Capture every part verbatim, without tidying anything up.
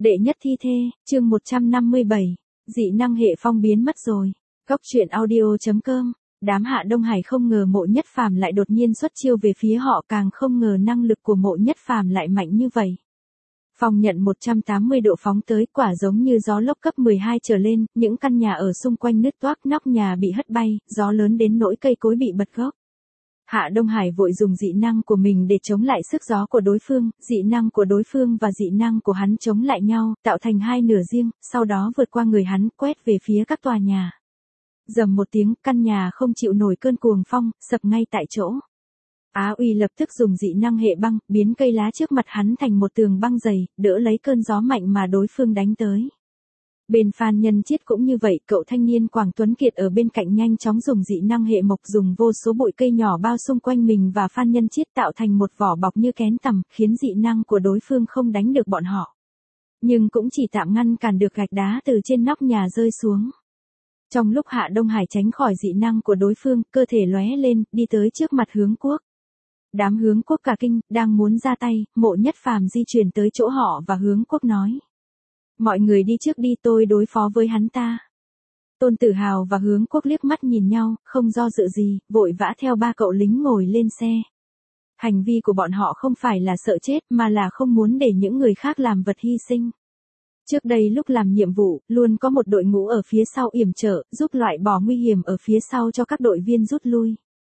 Đệ nhất thi thê, chương một trăm năm mươi bảy, dị năng hệ phong biến mất rồi. Góc truyện audio chấm com. Đám Hạ Đông Hải không ngờ Mộ Nhất Phàm lại đột nhiên xuất chiêu về phía họ, càng không ngờ năng lực của Mộ Nhất Phàm lại mạnh như vậy. Phong nhận một trăm tám mươi độ phóng tới, quả giống như gió lốc cấp mười hai trở lên, những căn nhà ở xung quanh nứt toác, nóc nhà bị hất bay, gió lớn đến nỗi cây cối bị bật gốc. Hạ Đông Hải vội dùng dị năng của mình để chống lại sức gió của đối phương, dị năng của đối phương và dị năng của hắn chống lại nhau, tạo thành hai nửa riêng, sau đó vượt qua người hắn, quét về phía các tòa nhà. Rầm một tiếng, căn nhà không chịu nổi cơn cuồng phong, sập ngay tại chỗ. Á Uy lập tức dùng dị năng hệ băng, biến cây lá trước mặt hắn thành một tường băng dày, đỡ lấy cơn gió mạnh mà đối phương đánh tới. Bên Phan Nhân Chiết cũng như vậy, cậu thanh niên Quảng Tuấn Kiệt ở bên cạnh nhanh chóng dùng dị năng hệ mộc, dùng vô số bụi cây nhỏ bao xung quanh mình và Phan Nhân Chiết, tạo thành một vỏ bọc như kén tằm, khiến dị năng của đối phương không đánh được bọn họ. Nhưng cũng chỉ tạm ngăn cản được gạch đá từ trên nóc nhà rơi xuống. Trong lúc Hạ Đông Hải tránh khỏi dị năng của đối phương, cơ thể lóe lên, đi tới trước mặt Hướng Quốc. Đám Hướng Quốc cả kinh, đang muốn ra tay, Mộ Nhất Phàm di chuyển tới chỗ họ và Hướng Quốc nói: mọi người đi trước đi, tôi đối phó với hắn ta. Tôn Tử Hào và Hướng Quốc liếc mắt nhìn nhau, không do dự gì, vội vã theo ba cậu lính ngồi lên xe. Hành vi của bọn họ không phải là sợ chết mà là không muốn để những người khác làm vật hy sinh. Trước đây lúc làm nhiệm vụ, luôn có một đội ngũ ở phía sau yểm trợ, giúp loại bỏ nguy hiểm ở phía sau cho các đội viên rút lui.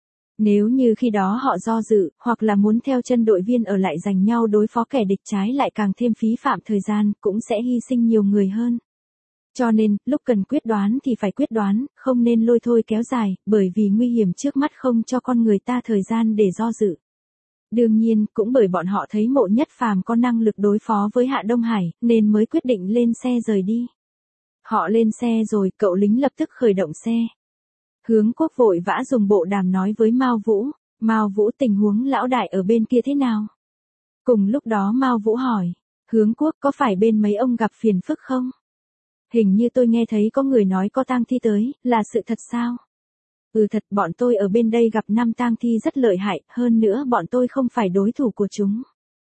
Nếu như khi đó họ do dự, hoặc là muốn theo chân đội viên ở lại giành nhau đối phó kẻ địch, trái lại càng thêm phí phạm thời gian, cũng sẽ hy sinh nhiều người hơn. Cho nên, lúc cần quyết đoán thì phải quyết đoán, không nên lôi thôi kéo dài, bởi vì nguy hiểm trước mắt không cho con người ta thời gian để do dự. Đương nhiên, cũng bởi bọn họ thấy Mộ Nhất Phàm có năng lực đối phó với Hạ Đông Hải, nên mới quyết định lên xe rời đi. Họ lên xe rồi, cậu lính lập tức khởi động xe. Hướng Quốc vội vã dùng bộ đàm nói với Mao Vũ: Mao Vũ, tình huống lão đại ở bên kia thế nào? Cùng lúc đó Mao Vũ hỏi: Hướng Quốc, có phải bên mấy ông gặp phiền phức không? Hình như tôi nghe thấy có người nói có tang thi tới, là sự thật sao? Ừ thật, bọn tôi ở bên đây gặp năm tang thi rất lợi hại, hơn nữa bọn tôi không phải đối thủ của chúng.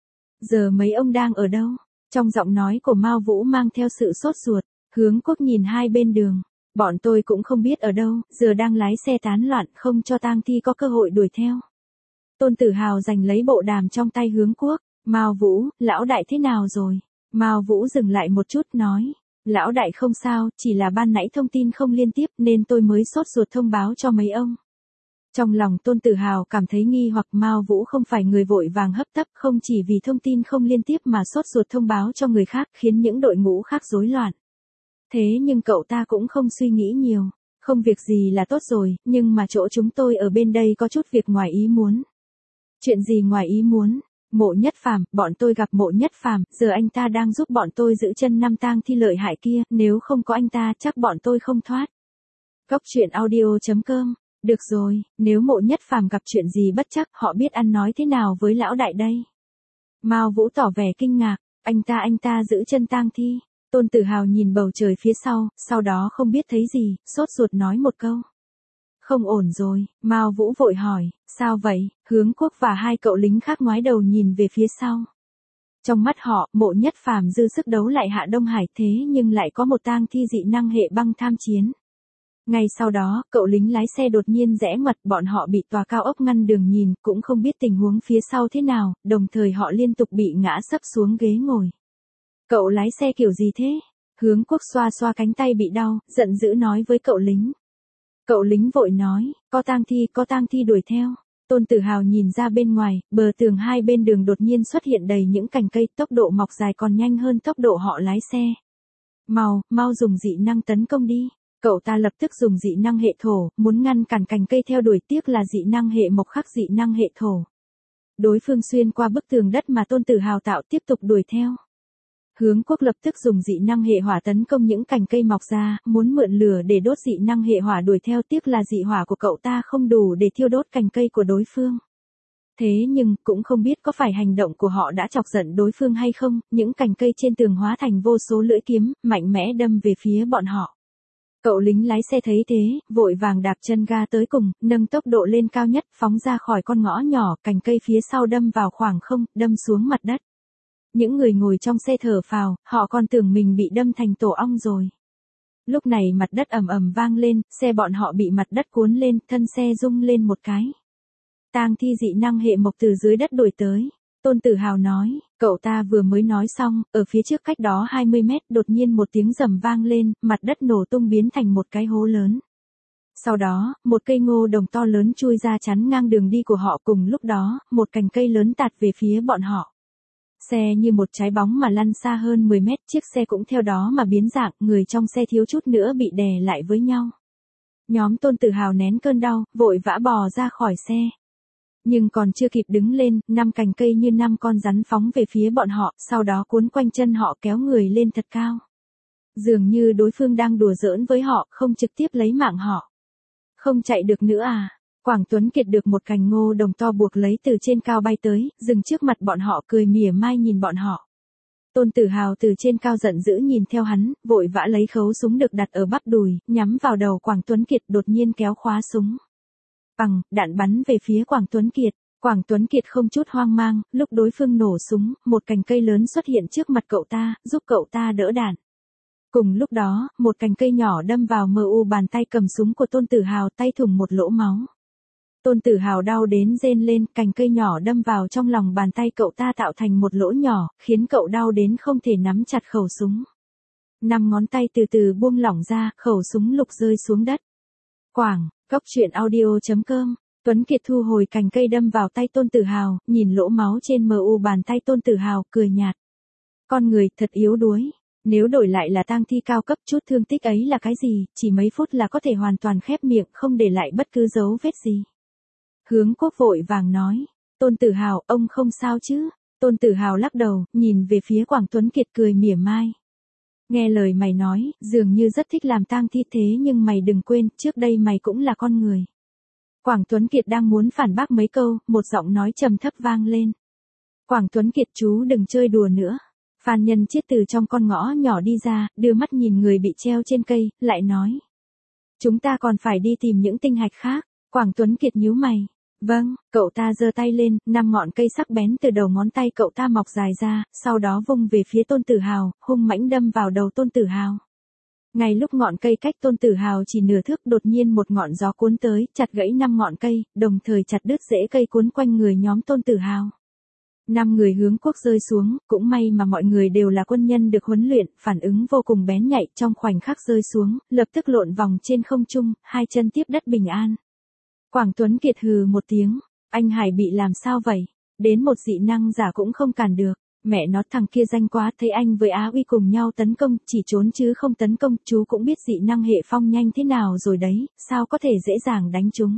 Giờ mấy ông đang ở đâu? Trong giọng nói của Mao Vũ mang theo sự sốt ruột. Hướng Quốc nhìn hai bên đường. Bọn tôi cũng không biết ở đâu, giờ đang lái xe tán loạn, không cho tang thi có cơ hội đuổi theo. Tôn Tử Hào giành lấy bộ đàm trong tay Hướng Quốc. Mao Vũ, lão đại thế nào rồi? Mao Vũ dừng lại một chút nói: lão đại không sao, chỉ là ban nãy thông tin không liên tiếp nên tôi mới sốt ruột thông báo cho mấy ông. Trong lòng Tôn Tử Hào cảm thấy nghi hoặc, Mao Vũ không phải người vội vàng hấp tấp, không chỉ vì thông tin không liên tiếp mà sốt ruột thông báo cho người khác, khiến những đội ngũ khác rối loạn. Thế nhưng cậu ta cũng không suy nghĩ nhiều, không việc gì là tốt rồi, nhưng mà chỗ chúng tôi ở bên đây có chút việc ngoài ý muốn. Chuyện gì ngoài ý muốn? Mộ Nhất Phàm, bọn tôi gặp Mộ Nhất Phàm, giờ anh ta đang giúp bọn tôi giữ chân năm tang thi lợi hại kia, nếu không có anh ta chắc bọn tôi không thoát. Góc truyện audio chấm com. Được rồi, nếu Mộ Nhất Phàm gặp chuyện gì bất trắc, họ biết ăn nói thế nào với lão đại đây? Mao Vũ tỏ vẻ kinh ngạc: anh ta anh ta giữ chân tang thi. Tôn Tử Hào nhìn bầu trời phía sau, sau đó không biết thấy gì, sốt ruột nói một câu: không ổn rồi. Mao Vũ vội hỏi: sao vậy? Hướng Quốc và hai cậu lính khác ngoái đầu nhìn về phía sau. Trong mắt họ, Mộ Nhất Phàm dư sức đấu lại Hạ Đông Hải, thế nhưng lại có một tang thi dị năng hệ băng tham chiến. Ngay sau đó, cậu lính lái xe đột nhiên rẽ ngoặt, bọn họ bị tòa cao ốc ngăn đường nhìn, cũng không biết tình huống phía sau thế nào, đồng thời họ liên tục bị ngã sấp xuống ghế ngồi. Cậu lái xe kiểu gì thế? Hướng Quốc xoa xoa cánh tay bị đau, giận dữ nói với cậu lính. Cậu lính vội nói: có tang thi, có tang thi đuổi theo. Tôn Tử Hào nhìn ra bên ngoài, bờ tường hai bên đường đột nhiên xuất hiện đầy những cành cây, tốc độ mọc dài còn nhanh hơn tốc độ họ lái xe. Mau, mau dùng dị năng tấn công đi. Cậu ta lập tức dùng dị năng hệ thổ, muốn ngăn cản cành cây theo đuổi, tiếc là dị năng hệ mộc khắc dị năng hệ thổ. Đối phương xuyên qua bức tường đất mà Tôn Tử Hào tạo, tiếp tục đuổi theo. Hướng Quốc lập tức dùng dị năng hệ hỏa tấn công những cành cây mọc ra, muốn mượn lửa để đốt dị năng hệ hỏa đuổi theo, tiếc là dị hỏa của cậu ta không đủ để thiêu đốt cành cây của đối phương. Thế nhưng, cũng không biết có phải hành động của họ đã chọc giận đối phương hay không, những cành cây trên tường hóa thành vô số lưỡi kiếm, mạnh mẽ đâm về phía bọn họ. Cậu lính lái xe thấy thế, vội vàng đạp chân ga tới cùng, nâng tốc độ lên cao nhất, phóng ra khỏi con ngõ nhỏ, cành cây phía sau đâm vào khoảng không, đâm xuống mặt đất. Những người ngồi trong xe thở phào, họ còn tưởng mình bị đâm thành tổ ong rồi. Lúc này mặt đất ầm ầm vang lên, xe bọn họ bị mặt đất cuốn lên, thân xe rung lên một cái. Tang thi dị năng hệ mộc từ dưới đất đuổi tới. Tôn Tử Hào nói, cậu ta vừa mới nói xong, ở phía trước cách đó hai mươi mét đột nhiên một tiếng rầm vang lên, mặt đất nổ tung biến thành một cái hố lớn. Sau đó, một cây ngô đồng to lớn chui ra chắn ngang đường đi của họ, cùng lúc đó, một cành cây lớn tạt về phía bọn họ. Xe như một trái bóng mà lăn xa hơn mười mét, chiếc xe cũng theo đó mà biến dạng, người trong xe thiếu chút nữa bị đè lại với nhau. Nhóm Tôn Tử Hào nén cơn đau, vội vã bò ra khỏi xe. Nhưng còn chưa kịp đứng lên, năm cành cây như năm con rắn phóng về phía bọn họ, sau đó cuốn quanh chân họ kéo người lên thật cao. Dường như đối phương đang đùa giỡn với họ, không trực tiếp lấy mạng họ. Không chạy được nữa à? Quảng Tuấn Kiệt được một cành ngô đồng to buộc lấy từ trên cao bay tới, dừng trước mặt bọn họ cười mỉa mai nhìn bọn họ. Tôn Tử Hào từ trên cao giận dữ nhìn theo hắn, vội vã lấy khấu súng được đặt ở bắp đùi, nhắm vào đầu Quảng Tuấn Kiệt, đột nhiên kéo khóa súng. Bằng, đạn bắn về phía Quảng Tuấn Kiệt. Quảng Tuấn Kiệt không chút hoang mang, lúc đối phương nổ súng, một cành cây lớn xuất hiện trước mặt cậu ta, giúp cậu ta đỡ đạn. Cùng lúc đó, một cành cây nhỏ đâm vào mờ u bàn tay cầm súng của Tôn Tử Hào, tay thủng một lỗ máu. Tôn Tử Hào đau đến rên lên, cành cây nhỏ đâm vào trong lòng bàn tay cậu ta tạo thành một lỗ nhỏ, khiến cậu đau đến không thể nắm chặt khẩu súng. Năm ngón tay từ từ buông lỏng ra, khẩu súng lục rơi xuống đất. Quảng, Cốc Truyện Audio chấm com. Tuấn Kiệt thu hồi cành cây đâm vào tay Tôn Tử Hào, nhìn lỗ máu trên mờ u bàn tay Tôn Tử Hào, cười nhạt. Con người thật yếu đuối. Nếu đổi lại là tang thi cao cấp, chút thương tích ấy là cái gì, chỉ mấy phút là có thể hoàn toàn khép miệng, không để lại bất cứ dấu vết gì. Hướng Quốc vội vàng nói, Tôn Tử Hào, ông không sao chứ? Tôn Tử Hào lắc đầu, nhìn về phía Quảng Tuấn Kiệt cười mỉa mai. Nghe lời mày nói, dường như rất thích làm tang thi thế, nhưng mày đừng quên, trước đây mày cũng là con người. Quảng Tuấn Kiệt đang muốn phản bác mấy câu, một giọng nói trầm thấp vang lên. Quảng Tuấn Kiệt, chú đừng chơi đùa nữa. Phan Nhân Chiết từ trong con ngõ nhỏ đi ra, đưa mắt nhìn người bị treo trên cây, lại nói. Chúng ta còn phải đi tìm những tinh hạch khác. Quảng Tuấn Kiệt nhíu mày. Vâng, cậu ta giơ tay lên, năm ngọn cây sắc bén từ đầu ngón tay cậu ta mọc dài ra, sau đó vung về phía Tôn Tử Hào, hung mãnh đâm vào đầu Tôn Tử Hào. Ngay lúc ngọn cây cách Tôn Tử Hào chỉ nửa thước, đột nhiên một ngọn gió cuốn tới, chặt gãy năm ngọn cây, đồng thời chặt đứt rễ cây cuốn quanh người nhóm Tôn Tử Hào. Năm người Hướng Quốc rơi xuống, cũng may mà mọi người đều là quân nhân được huấn luyện, phản ứng vô cùng bén nhạy, trong khoảnh khắc rơi xuống, lập tức lộn vòng trên không trung, hai chân tiếp đất bình an. Quảng Tuấn Kiệt hừ một tiếng, anh Hải bị làm sao vậy? Đến một dị năng giả cũng không cản được, mẹ nó thằng kia danh quá, thấy anh với Á Uy cùng nhau tấn công, chỉ trốn chứ không tấn công, chú cũng biết dị năng hệ phong nhanh thế nào rồi đấy, sao có thể dễ dàng đánh chúng.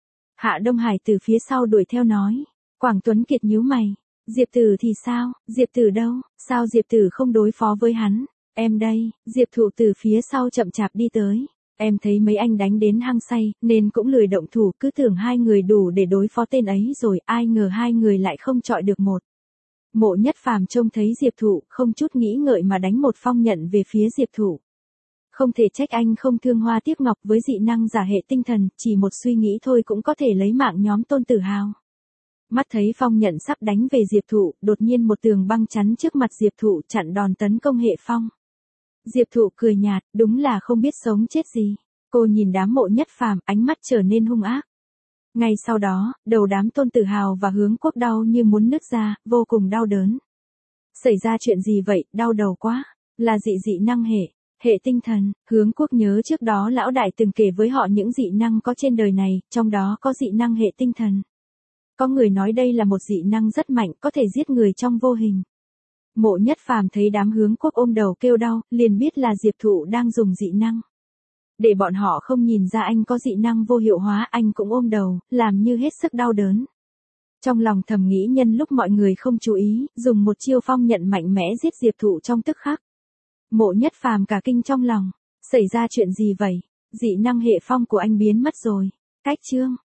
Hạ Đông Hải từ phía sau đuổi theo nói, Quảng Tuấn Kiệt nhíu mày, Diệp Tử thì sao, Diệp Tử đâu, sao Diệp Tử không đối phó với hắn, em đây, Diệp Thụ từ phía sau chậm chạp đi tới. Em thấy mấy anh đánh đến hăng say, nên cũng lười động thủ, cứ tưởng hai người đủ để đối phó tên ấy rồi, ai ngờ hai người lại không chọi được một. Mộ Nhất Phàm trông thấy Diệp Thụ, không chút nghĩ ngợi mà đánh một phong nhận về phía Diệp Thụ. Không thể trách anh không thương hoa tiếc ngọc, với dị năng giả hệ tinh thần, chỉ một suy nghĩ thôi cũng có thể lấy mạng nhóm Tôn Tử Hào. Mắt thấy phong nhận sắp đánh về Diệp Thụ, đột nhiên một tường băng chắn trước mặt Diệp Thụ, chặn đòn tấn công hệ phong. Diệp Thụ cười nhạt, đúng là không biết sống chết gì. Cô nhìn đám Mộ Nhất Phàm, ánh mắt trở nên hung ác. Ngay sau đó, đầu đám Tôn Tử Hào và Hướng Quốc đau như muốn nứt ra, vô cùng đau đớn. Xảy ra chuyện gì vậy, đau đầu quá, là dị dị năng hệ, hệ tinh thần. Hướng Quốc nhớ trước đó lão đại từng kể với họ những dị năng có trên đời này, trong đó có dị năng hệ tinh thần. Có người nói đây là một dị năng rất mạnh, có thể giết người trong vô hình. Mộ Nhất Phàm thấy đám Hướng Quốc ôm đầu kêu đau, liền biết là Diệp Thụ đang dùng dị năng. Để bọn họ không nhìn ra anh có dị năng vô hiệu hóa, anh cũng ôm đầu, làm như hết sức đau đớn. Trong lòng thầm nghĩ nhân lúc mọi người không chú ý, dùng một chiêu phong nhận mạnh mẽ giết Diệp Thụ trong tức khắc. Mộ Nhất Phàm cả kinh trong lòng, xảy ra chuyện gì vậy? Dị năng hệ phong của anh biến mất rồi. Cách chương